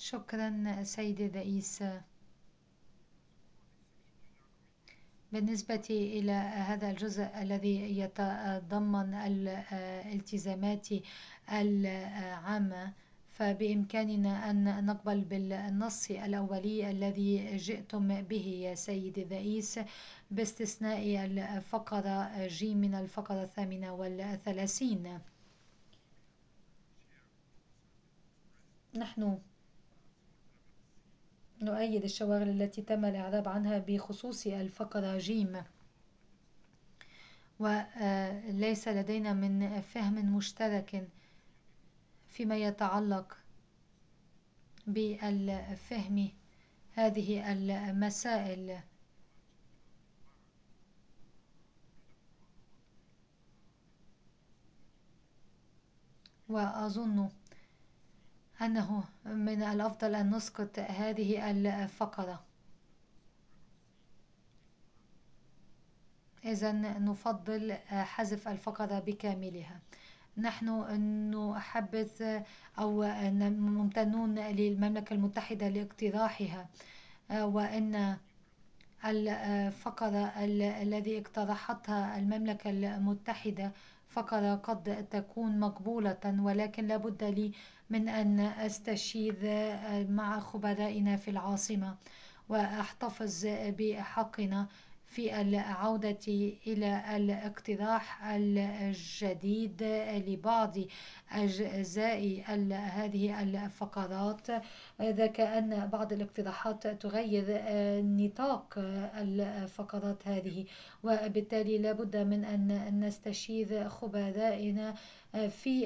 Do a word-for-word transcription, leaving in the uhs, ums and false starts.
شكرا سيدي الرئيس. بالنسبة إلى هذا الجزء الذي يتضمن الالتزامات العامة، فبإمكاننا أن نقبل بالنص الأولي الذي جئتم به يا سيدي الرئيس، باستثناء الفقرة ج من الفقرة الثامنة والثلاثين. نحن نؤيد الشواغل التي تم الإعراب عنها بخصوص الفقرة ج، وليس لدينا من فهم مشترك فيما يتعلق بالفهم هذه المسائل. وأظن أنه من الأفضل أن نسقط هذه الفقرة. إذن نفضل حذف الفقرة بكاملها. نحن نحبذ أو ممتنون للمملكة المتحدة لاقتراحها، وأن الفقرة الذي اقترحتها المملكة المتحدة فقرة قد تكون مقبولة، ولكن لا بد لي من أن أستشير مع خبرائنا في العاصمة وأحتفظ بحقنا في العودة إلى الاقتراح الجديد لبعض أجزاء هذه الفقرات، إذا كأن بعض الاقتراحات تغير نطاق الفقرات هذه، وبالتالي لا بد من أن نستشير خبرائنا في